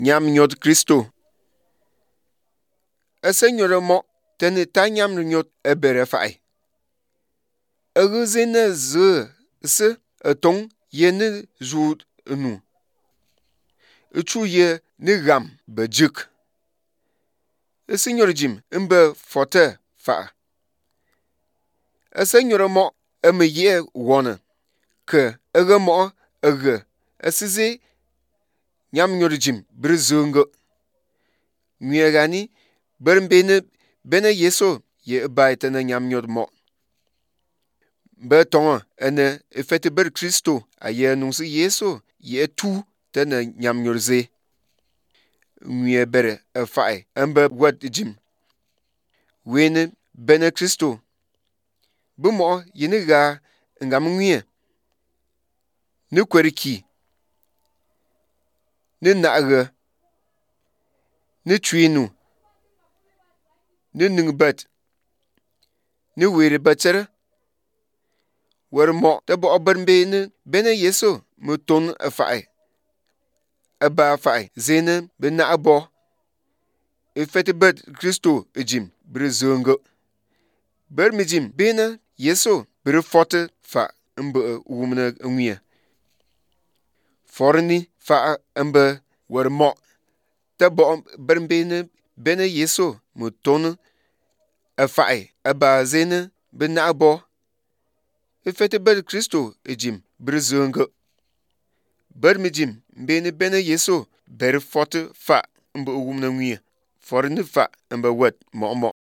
nyam nyot Kristo. Ese nyot mo tene ta nyam nyot ebere fa'i. Zene ze se etong ye ne zu nu. Echu ye ne gam bejik. Ese nyot jim mbe fote fa'a. Ese nyot mo eme ye wone ke ege mo ege esize nyam nyot jim bir zungo. Nwie gani ber bene yeso ye bai tene nyam nyot mo. Be tonge ene efete ber Kristo aye nungsi yeso ye tu tene nyam nyot ze. Nwie bere fa'i embe wet jim. Wene bene Kristo. Be mo yene ga ngam nwie. Ne kwerki. Ne na'ge. Ne twinu. Ne ningbet. Ne were betere. Wer mo te bo bene yeso me ton fa'i. Eba fa'i zene be na bo. Efete bet Kristo jim bir zongo. Ber mi jim bene yeso bir fote fa mbe wumne nwie. Forni fa mbe wer mo te bo ber bene yeso me ton fa'i. Eba zene be na bo. Efete bet Kristo jim bir zongo. Ber mi jim bene yeso ber fote fa mbe wumne nwie. Forni fa mbe wet mo mo.